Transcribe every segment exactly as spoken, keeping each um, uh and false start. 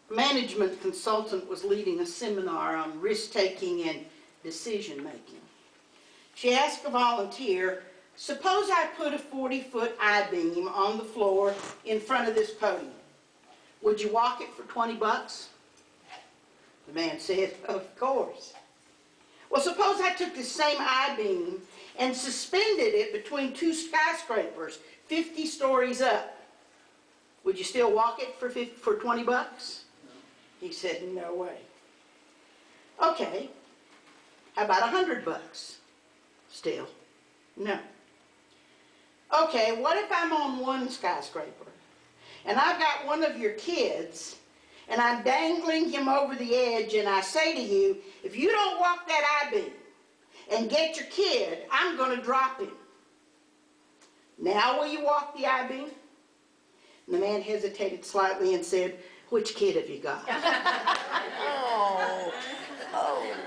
management consultant was leading a seminar on risk-taking and decision-making. She asked a volunteer, suppose I put a forty-foot I-beam on the floor in front of this podium. Would you walk it for twenty bucks? The man said, of course. Well, suppose I took this same I-beam and suspended it between two skyscrapers, fifty stories up. Would you still walk it for fifty, for twenty bucks? He said, no way. Okay, how about a hundred bucks? Still, no. Okay, what if I'm on one skyscraper and I've got one of your kids and I'm dangling him over the edge and I say to you, if you don't walk that I-beam and get your kid, I'm going to drop him. Now will you walk the I-beam? And the man hesitated slightly and said, which kid have you got? oh, oh.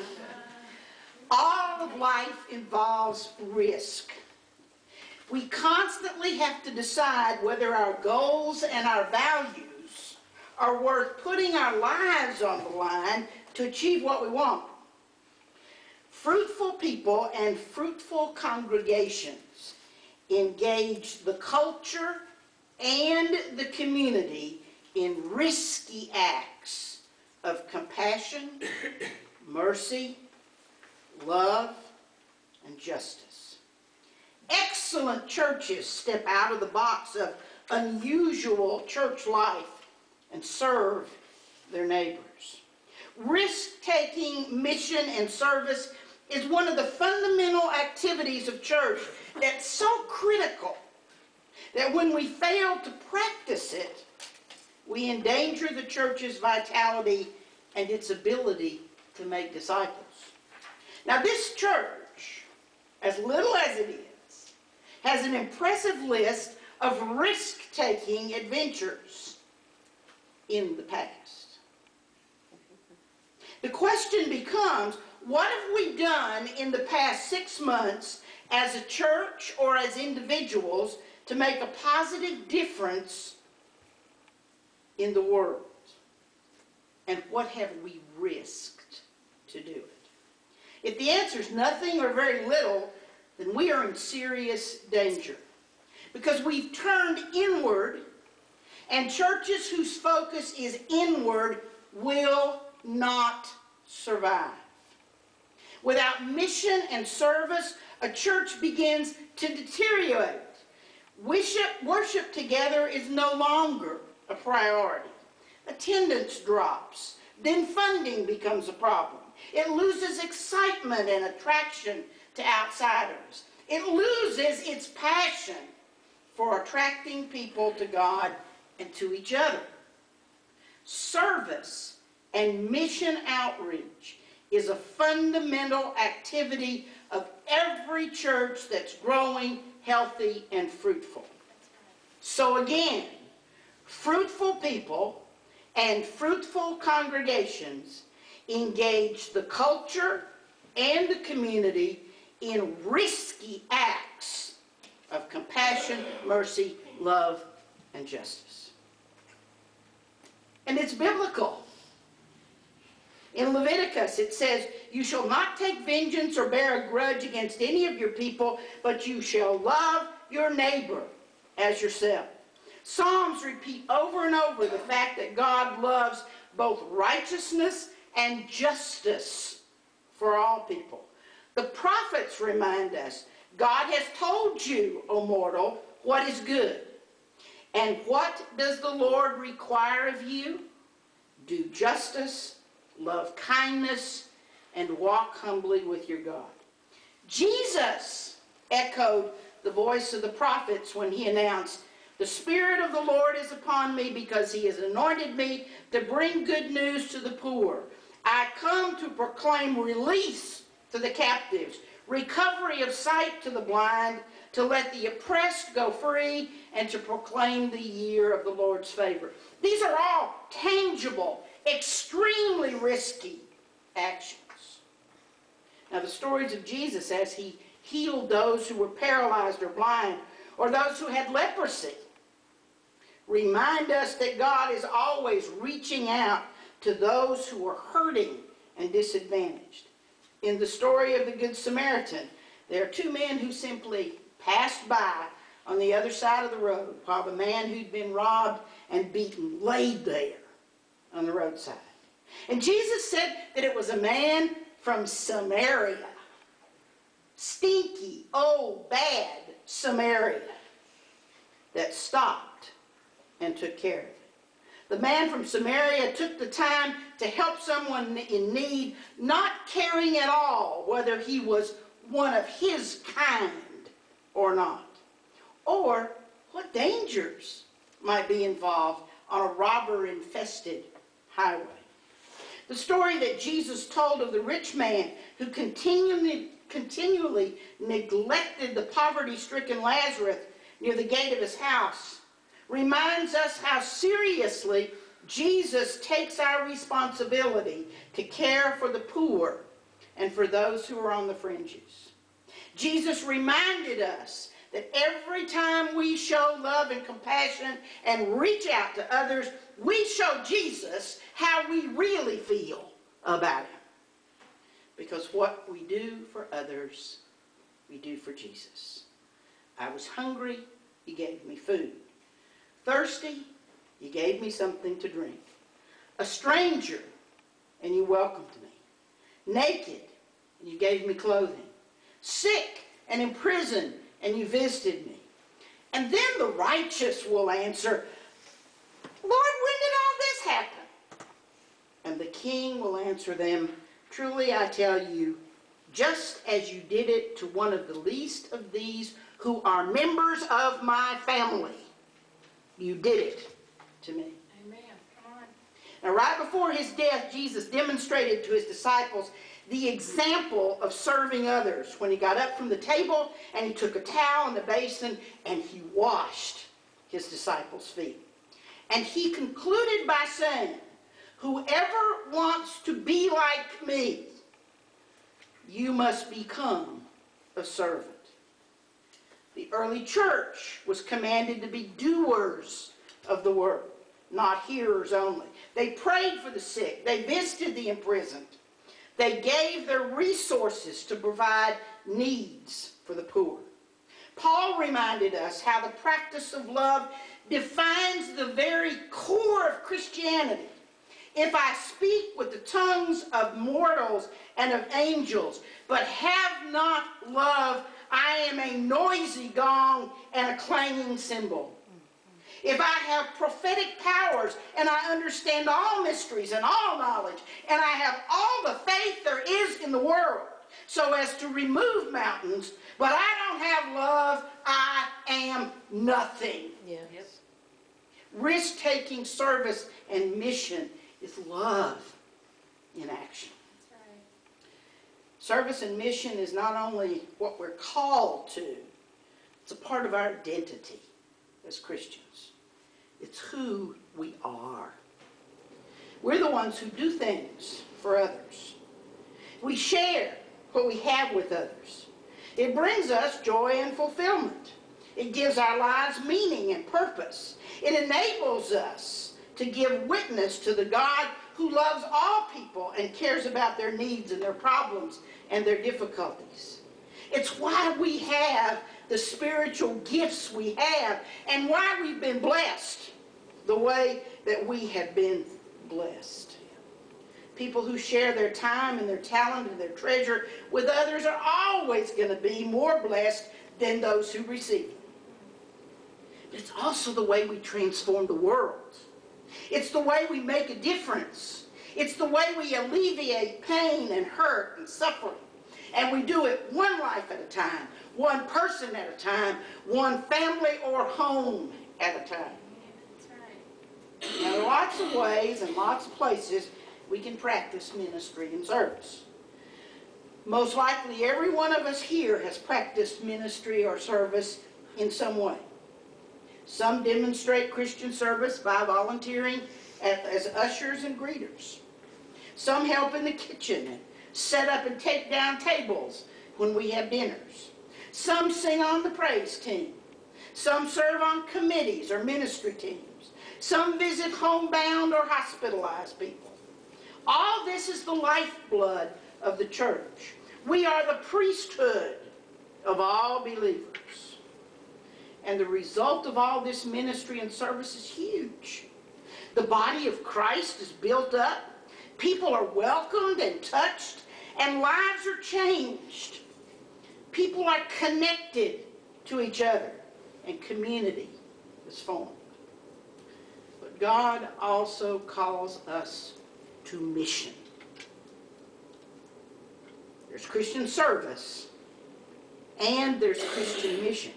All of life involves risk. We constantly have to decide whether our goals and our values are worth putting our lives on the line to achieve what we want. Fruitful people and fruitful congregations engage the culture and the community in risky acts of compassion, mercy, love, and justice. Excellent churches step out of the box of unusual church life and serve their neighbors. Risk-taking mission and service is one of the fundamental activities of church that's so critical that when we fail to practice it, we endanger the church's vitality and its ability to make disciples. Now this church, as little as it is, has an impressive list of risk-taking adventures in the past. The question becomes, what have we done in the past six months as a church or as individuals to make a positive difference in the world? And what have we risked to do it? If the answer is nothing or very little, then we are in serious danger. Because we've turned inward, and churches whose focus is inward will not survive. Without mission and service, a church begins to deteriorate. Worship, worship together is no longer a priority. Attendance drops. Then funding becomes a problem. It loses excitement and attraction to outsiders. It loses its passion for attracting people to God and to each other. Service and mission outreach is a fundamental activity of every church that's growing, healthy, and fruitful. So again, fruitful people and fruitful congregations engage the culture and the community in risky acts of compassion, mercy, love, and justice. And it's biblical. In Leviticus it says, you shall not take vengeance or bear a grudge against any of your people, but you shall love your neighbor as yourself. Psalms repeat over and over the fact that God loves both righteousness and justice for all people. The prophets remind us, God has told you, O mortal, what is good. And what does the Lord require of you? Do justice, love kindness, and walk humbly with your God. Jesus echoed the voice of the prophets when he announced, the Spirit of the Lord is upon me because he has anointed me to bring good news to the poor. I come to proclaim release to the captives, recovery of sight to the blind, to let the oppressed go free, and to proclaim the year of the Lord's favor. These are all tangible, extremely risky actions. Now the stories of Jesus as he healed those who were paralyzed or blind, or those who had leprosy, remind us that God is always reaching out to those who are hurting and disadvantaged. In the story of the Good Samaritan, there are two men who simply passed by on the other side of the road while the man who'd been robbed and beaten laid there on the roadside. And Jesus said that it was a man from Samaria. Stinky, oh, bad Samaria that stopped and took care of it. The man from Samaria took the time to help someone in need, not caring at all whether he was one of his kind or not, or what dangers might be involved on a robber-infested highway. The story that Jesus told of the rich man who continually, continually neglected the poverty-stricken Lazarus near the gate of his house reminds us how seriously Jesus takes our responsibility to care for the poor and for those who are on the fringes. Jesus reminded us that every time we show love and compassion and reach out to others, we show Jesus how we really feel about him. Because what we do for others, we do for Jesus. I was hungry, he gave me food. Thirsty, he gave me something to drink. A stranger, and you welcomed me. Naked, and you gave me clothing. Sick and in prison, and you visited me. And then the righteous will answer, Lord, when did all this happen? And the king will answer them, truly I tell you, just as you did it to one of the least of these who are members of my family, you did it to me. Amen. Come on. Now, right before his death, Jesus demonstrated to his disciples the example of serving others when he got up from the table and he took a towel and a basin and he washed his disciples' feet. And he concluded by saying, whoever wants to be like me, you must become a servant. The early church was commanded to be doers of the word, not hearers only. They prayed for the sick. They visited the imprisoned. They gave their resources to provide needs for the poor. Paul reminded us how the practice of love defines the very core of Christianity. If I speak with the tongues of mortals and of angels, but have not love, I am a noisy gong and a clanging cymbal. If I have prophetic powers and I understand all mysteries and all knowledge, and I have all the faith there is in the world, so as to remove mountains, but I don't have love, I am nothing. Yes. Yep. Risk-taking service and mission is love in action. That's right. Service and mission is not only what we're called to, it's a part of our identity as Christians. It's who we are. We're the ones who do things for others. We share what we have with others. It brings us joy and fulfillment. It gives our lives meaning and purpose. It enables us to give witness to the God who loves all people and cares about their needs and their problems and their difficulties. It's why we have the spiritual gifts we have and why we've been blessed the way that we have been blessed. People who share their time and their talent and their treasure with others are always going to be more blessed than those who receive it. But it's also the way we transform the world. It's the way we make a difference. It's the way we alleviate pain and hurt and suffering. And we do it one life at a time, one person at a time, one family or home at a time. That's right. Now, there are lots of ways and lots of places we can practice ministry and service. Most likely, every one of us here has practiced ministry or service in some way. Some demonstrate Christian service by volunteering as ushers and greeters. Some help in the kitchen and set up and take down tables when we have dinners. Some sing on the praise team. Some serve on committees or ministry teams. Some visit homebound or hospitalized people. All this is the lifeblood of the church. We are the priesthood of all believers. And the result of all this ministry and service is huge. The body of Christ is built up. People are welcomed and touched, and lives are changed. People are connected to each other, and community is formed. But God also calls us to mission. There's Christian service, and there's Christian mission.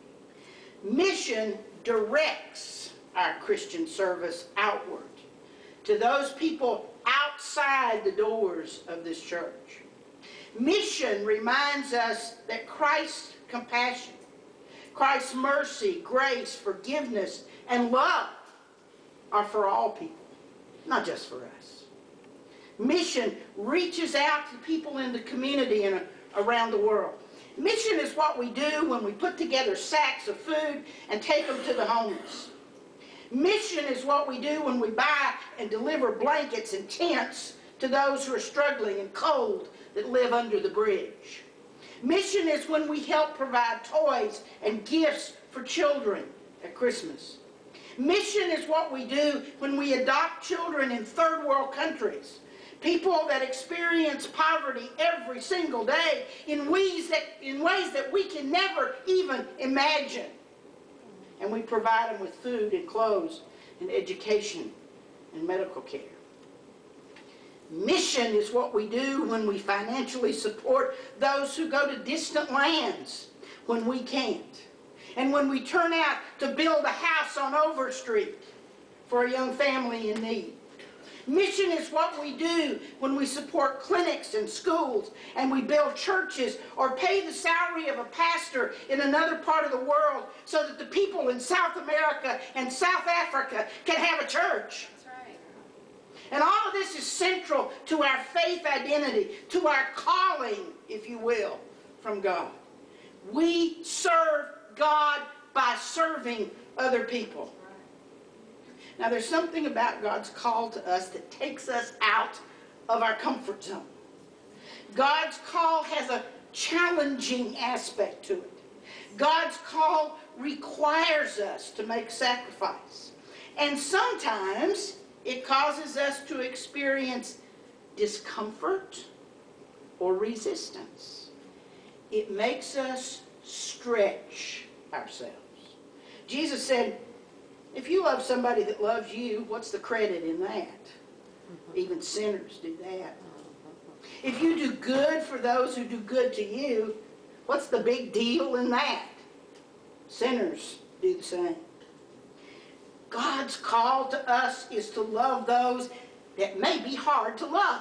Mission directs our Christian service outward to those people outside the doors of this church. Mission reminds us that Christ's compassion, Christ's mercy, grace, forgiveness, and love are for all people, not just for us. Mission reaches out to people in the community and around the world. Mission is what we do when we put together sacks of food and take them to the homeless. Mission is what we do when we buy and deliver blankets and tents to those who are struggling and cold that live under the bridge. Mission is when we help provide toys and gifts for children at Christmas. Mission is what we do when we adopt children in third world countries, people that experience poverty every single day in ways that, in ways that we can never even imagine. And we provide them with food and clothes and education and medical care. Mission is what we do when we financially support those who go to distant lands when we can't. And when we turn out to build a house on Overstreet for a young family in need. Mission is what we do when we support clinics and schools, and we build churches or pay the salary of a pastor in another part of the world so that the people in South America and South Africa can have a church. That's right. And all of this is central to our faith identity, to our calling, if you will, from God. We serve God by serving other people. Now, there's something about God's call to us that takes us out of our comfort zone. God's call has a challenging aspect to it. God's call requires us to make sacrifice. And sometimes it causes us to experience discomfort or resistance. It makes us stretch ourselves. Jesus said, if you love somebody that loves you, what's the credit in that? Mm-hmm. Even sinners do that. Mm-hmm. If you do good for those who do good to you, what's the big deal in that? Sinners do the same. God's call to us is to love those that may be hard to love.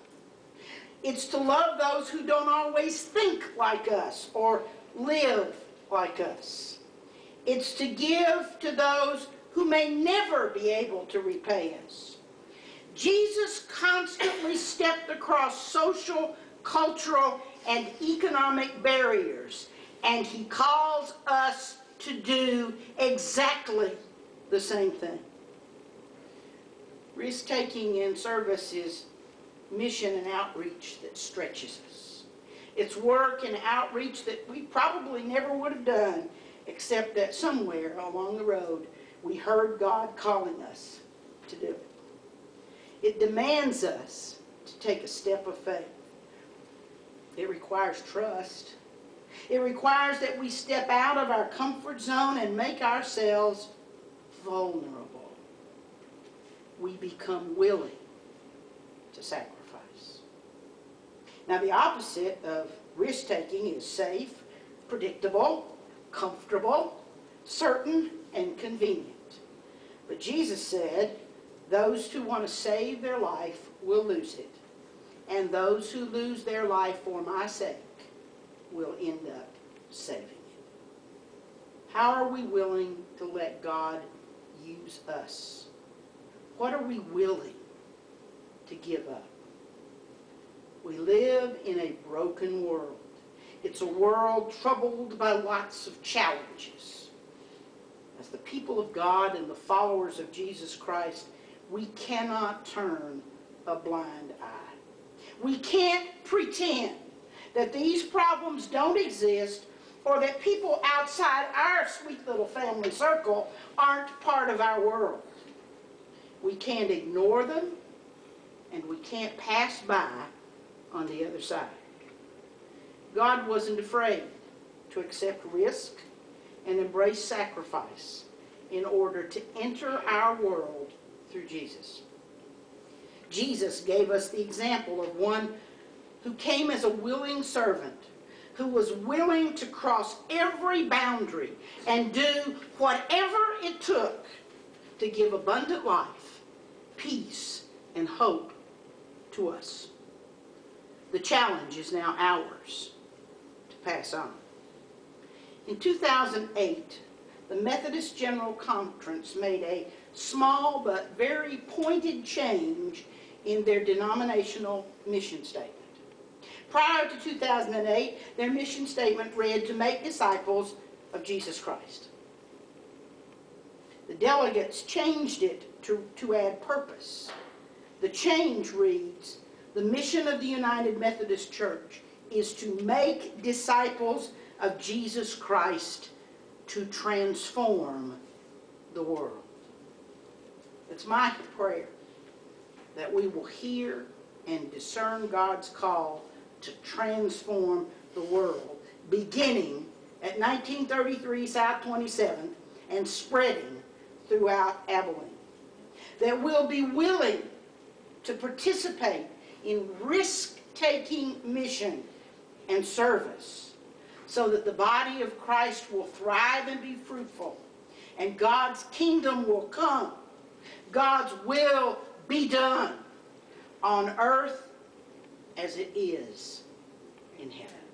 It's to love those who don't always think like us or live like us. It's to give to those who may never be able to repay us. Jesus constantly stepped across social, cultural, and economic barriers, and he calls us to do exactly the same thing. Risk-taking in service is mission and outreach that stretches us. It's work and outreach that we probably never would have done, except that somewhere along the road we heard God calling us to do it. It demands us to take a step of faith. It requires trust. It requires that we step out of our comfort zone and make ourselves vulnerable. We become willing to sacrifice. Now, the opposite of risk-taking is safe, predictable, comfortable, certain, and convenient. But Jesus said, those who want to save their life will lose it. And those who lose their life for my sake will end up saving it. How are we willing to let God use us? What are we willing to give up? We live in a broken world. It's a world troubled by lots of challenges. as the people of God and the followers of Jesus Christ, we cannot turn a blind eye. We can't pretend that these problems don't exist or that people outside our sweet little family circle aren't part of our world. We can't ignore them, and we can't pass by on the other side. God wasn't afraid to accept risk and embrace sacrifice in order to enter our world through Jesus. Jesus gave us the example of one who came as a willing servant, who was willing to cross every boundary and do whatever it took to give abundant life, peace, and hope to us. The challenge is now ours to pass on. In two thousand eight, the Methodist General Conference made a small but very pointed change in their denominational mission statement. Prior to two thousand eight, their mission statement read, "To make disciples of Jesus Christ." The delegates changed it to, to add purpose. The change reads, "The mission of the United Methodist Church is to make disciples of Jesus Christ to transform the world." It's my prayer that we will hear and discern God's call to transform the world, beginning at nineteen thirty-three South twenty-seventh and spreading throughout Abilene. That we'll be willing to participate in risk-taking mission and service so that the body of Christ will thrive and be fruitful, and God's kingdom will come. God's will be done on earth as it is in heaven.